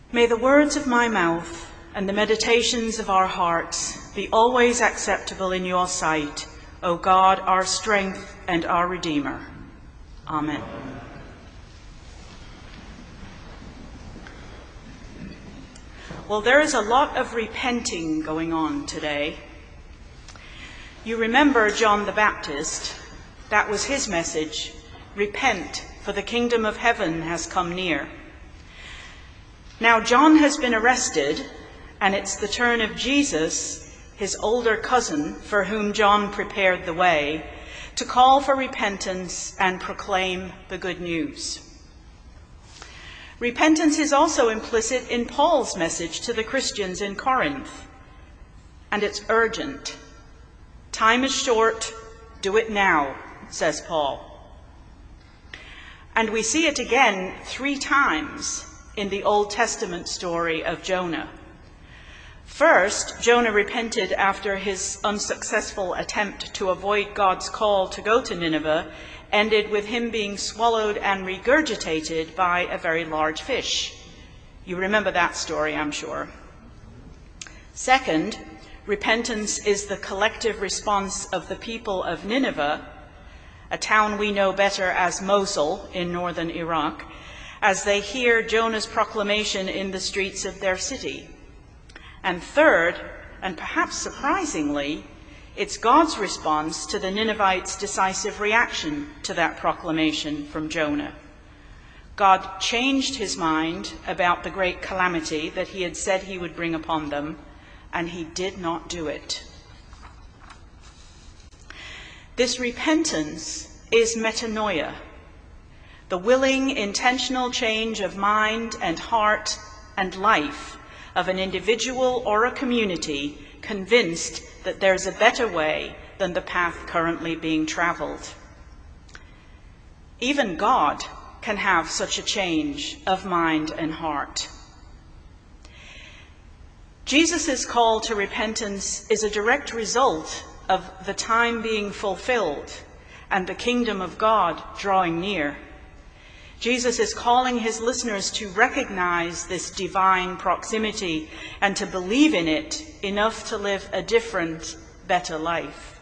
May the words of my mouth and the meditations of our hearts be always acceptable in your sight, O God, our strength and our Redeemer. Amen. Well, there is a lot of repenting going on today. You remember John the Baptist. That was his message. Repent, for the kingdom of heaven has come near. Now, John has been arrested, and it's the turn of Jesus, his older cousin, for whom John prepared the way, to call for repentance and proclaim the good news. Repentance is also implicit in Paul's message to the Christians in Corinth, and it's urgent. Time is short, do it now, says Paul. And we see it again 3 times in the Old Testament story of Jonah. First, Jonah repented after his unsuccessful attempt to avoid God's call to go to Nineveh ended with him being swallowed and regurgitated by a very large fish. You remember that story, I'm sure. Second, repentance is the collective response of the people of Nineveh, a town we know better as Mosul in northern Iraq, as they hear Jonah's proclamation in the streets of their city. And third, and perhaps surprisingly, it's God's response to the Ninevites' decisive reaction to that proclamation from Jonah. God changed his mind about the great calamity that he had said he would bring upon them, and he did not do it. This repentance is metanoia, the willing, intentional change of mind and heart and life of an individual or a community convinced that there's a better way than the path currently being traveled. Even God can have such a change of mind and heart. Jesus' call to repentance is a direct result of the time being fulfilled and the kingdom of God drawing near. Jesus is calling his listeners to recognize this divine proximity and to believe in it enough to live a different, better life.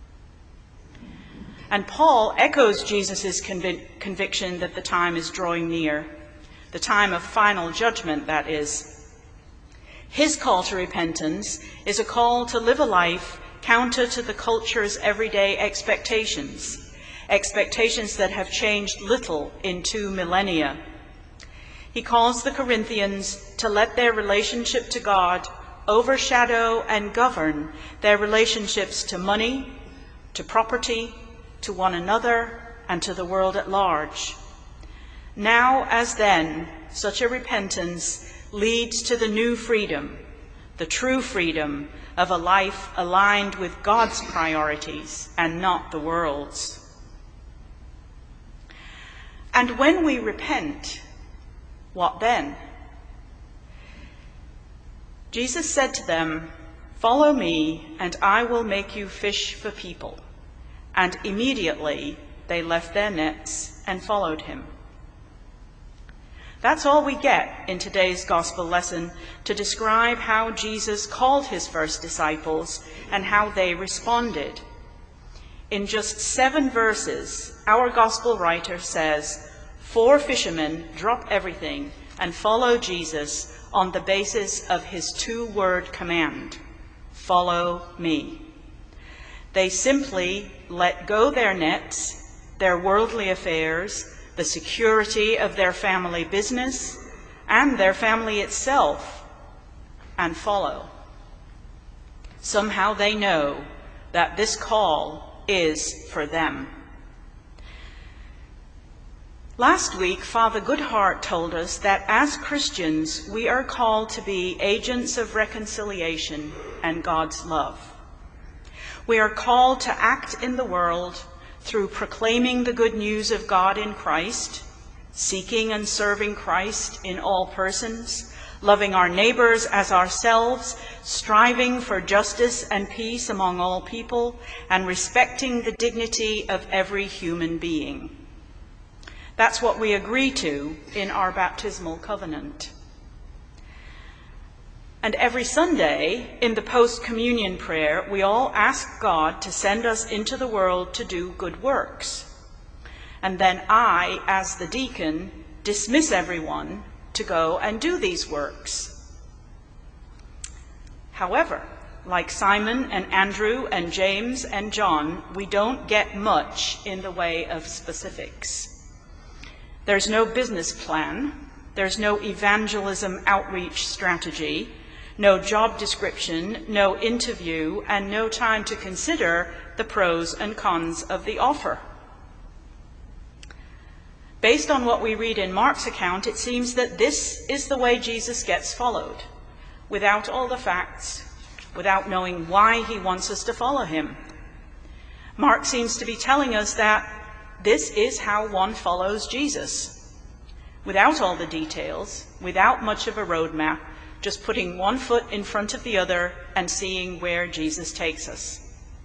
And Paul echoes Jesus' conviction that the time is drawing near, the time of final judgment, that is. His call to repentance is a call to live a life counter to the culture's everyday expectations that have changed little in 2 millennia. He calls the Corinthians to let their relationship to God overshadow and govern their relationships to money, to property, to one another, and to the world at large. Now, as then, such a repentance leads to the new freedom, the true freedom of a life aligned with God's priorities and not the world's. And when we repent, what then? Jesus said to them, "Follow me, and I will make you fish for people." And immediately they left their nets and followed him. That's all we get in today's gospel lesson to describe how Jesus called his first disciples and how they responded. In just 7 verses, our gospel writer says 4 fishermen drop everything and follow Jesus on the basis of his 2-word command, "Follow me." They simply let go their nets, their worldly affairs, the security of their family business, and their family itself, and follow. Somehow they know that this call is for them. Last week, Father Goodhart told us that as Christians, we are called to be agents of reconciliation and God's love. We are called to act in the world through proclaiming the good news of God in Christ, seeking and serving Christ in all persons, loving our neighbors as ourselves, striving for justice and peace among all people, and respecting the dignity of every human being. That's what we agree to in our baptismal covenant. And every Sunday, in the post-communion prayer, we all ask God to send us into the world to do good works. And then I, as the deacon, dismiss everyone to go and do these works. However, like Simon and Andrew and James and John, we don't get much in the way of specifics. There's no business plan, there's no evangelism outreach strategy, no job description, no interview, and no time to consider the pros and cons of the offer. Based on what we read in Mark's account, it seems that this is the way Jesus gets followed, without all the facts, without knowing why he wants us to follow him. Mark seems to be telling us that this is how one follows Jesus, without all the details, without much of a roadmap, just putting one foot in front of the other and seeing where Jesus takes us.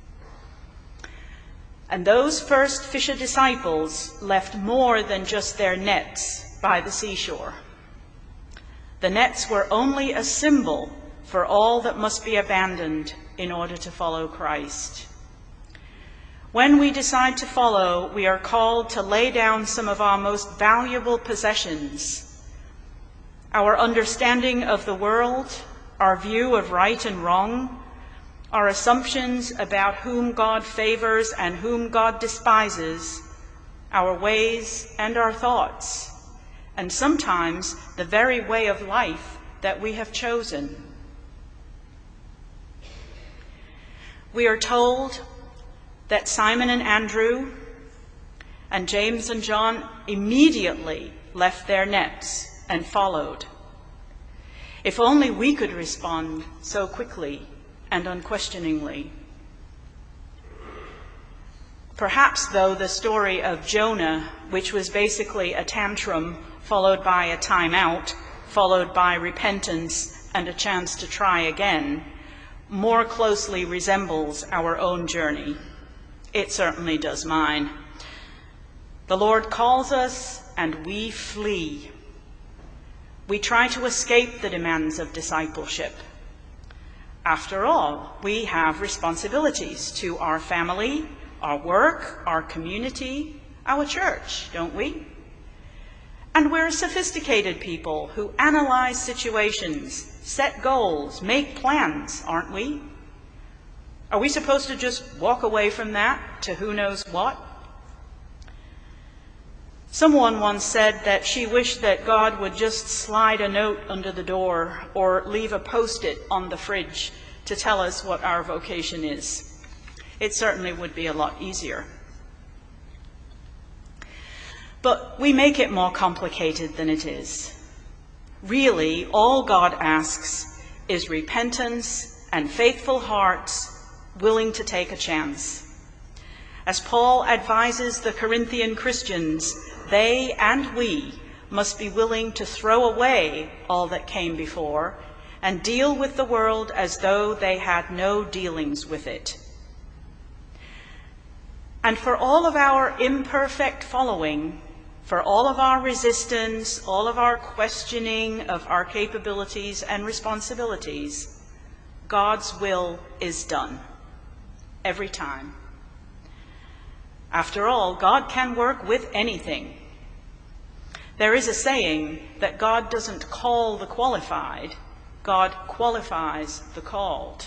And those first fisher disciples left more than just their nets by the seashore. The nets were only a symbol for all that must be abandoned in order to follow Christ. When we decide to follow, we are called to lay down some of our most valuable possessions: our understanding of the world, our view of right and wrong, our assumptions about whom God favors and whom God despises, our ways and our thoughts, and sometimes the very way of life that we have chosen. We are told that Simon and Andrew and James and John immediately left their nets and followed. If only we could respond so quickly and unquestioningly. Perhaps, though, the story of Jonah, which was basically a tantrum followed by a timeout, followed by repentance and a chance to try again, more closely resembles our own journey. It certainly does mine. The Lord calls us and we flee. We try to escape the demands of discipleship. After all, we have responsibilities to our family, our work, our community, our church, don't we? And we're sophisticated people who analyze situations, set goals, make plans, aren't we? Are we supposed to just walk away from that to who knows what? Someone once said that she wished that God would just slide a note under the door or leave a post-it on the fridge to tell us what our vocation is. It certainly would be a lot easier. But we make it more complicated than it is. Really, all God asks is repentance and faithful hearts willing to take a chance. As Paul advises the Corinthian Christians, they and we must be willing to throw away all that came before and deal with the world as though they had no dealings with it. And for all of our imperfect following, for all of our resistance, all of our questioning of our capabilities and responsibilities, God's will is done, every time. After all, God can work with anything. There is a saying that God doesn't call the qualified, God qualifies the called.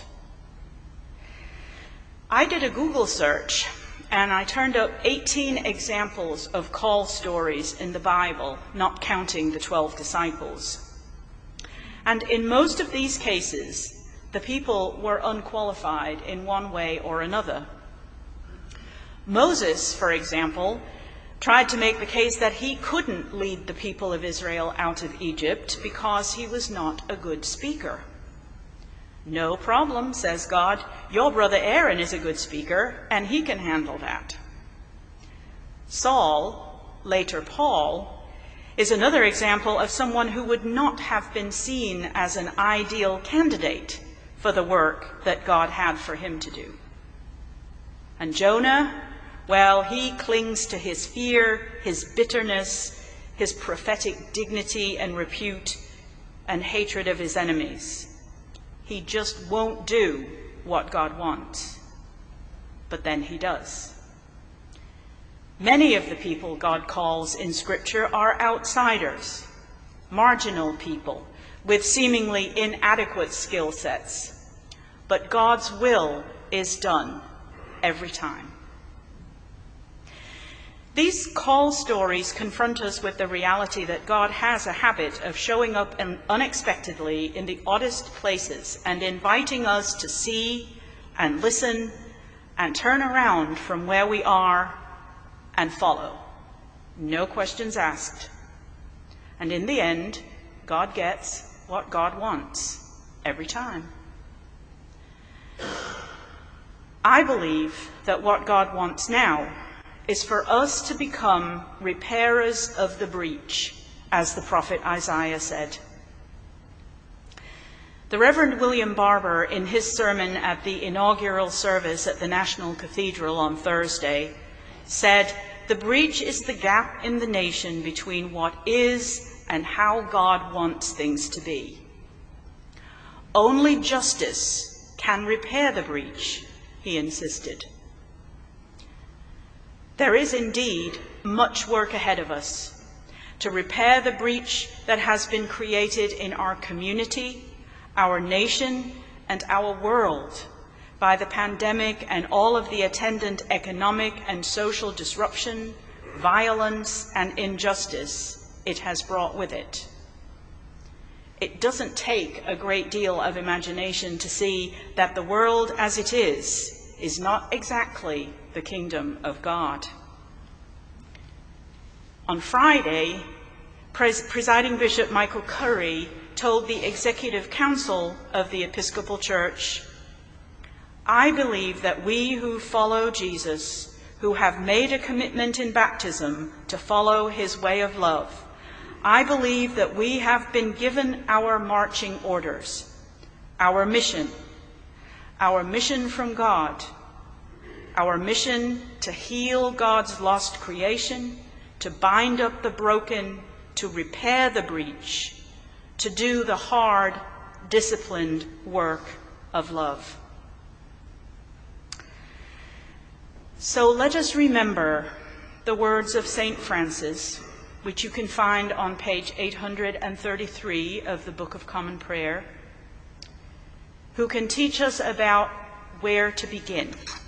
I did a Google search and I turned up 18 examples of call stories in the Bible, not counting the 12 disciples. And in most of these cases, the people were unqualified in one way or another. Moses, for example, tried to make the case that he couldn't lead the people of Israel out of Egypt because he was not a good speaker. No problem, says God. Your brother Aaron is a good speaker, and he can handle that. Saul, later Paul, is another example of someone who would not have been seen as an ideal candidate for the work that God had for him to do. And Jonah, well, he clings to his fear, his bitterness, his prophetic dignity and repute, and hatred of his enemies. He just won't do what God wants. But then he does. Many of the people God calls in Scripture are outsiders, marginal people with seemingly inadequate skill sets. But God's will is done every time. These call stories confront us with the reality that God has a habit of showing up unexpectedly in the oddest places and inviting us to see and listen and turn around from where we are and follow. No questions asked. And in the end, God gets what God wants every time. I believe that what God wants now is for us to become repairers of the breach, as the prophet Isaiah said. The Reverend William Barber, in his sermon at the inaugural service at the National Cathedral on Thursday, said, "The breach is the gap in the nation between what is and how God wants things to be. Only justice can repair the breach," he insisted. There is indeed much work ahead of us to repair the breach that has been created in our community, our nation, and our world by the pandemic and all of the attendant economic and social disruption, violence, and injustice it has brought with it. It doesn't take a great deal of imagination to see that the world as it is not exactly the kingdom of God. On Friday, Presiding Bishop Michael Curry told the Executive Council of the Episcopal Church, "I believe that we who follow Jesus, who have made a commitment in baptism to follow his way of love, I believe that we have been given our marching orders, our mission from God, our mission to heal God's lost creation, to bind up the broken, to repair the breach, to do the hard, disciplined work of love." So let us remember the words of St. Francis, which you can find on page 833 of the Book of Common Prayer, who can teach us about where to begin.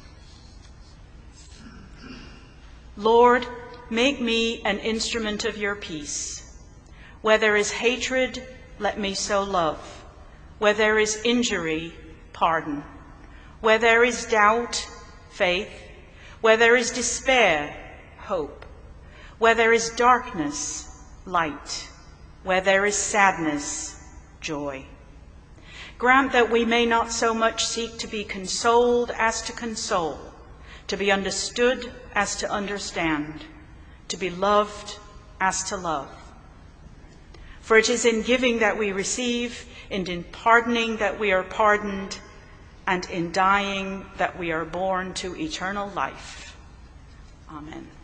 Lord, make me an instrument of your peace. Where there is hatred, let me sow love. Where there is injury, pardon. Where there is doubt, faith. Where there is despair, hope. Where there is darkness, light. Where there is sadness, joy. Grant that we may not so much seek to be consoled as to console, to be understood as to understand, to be loved as to love. For it is in giving that we receive, and in pardoning that we are pardoned, and in dying that we are born to eternal life. Amen.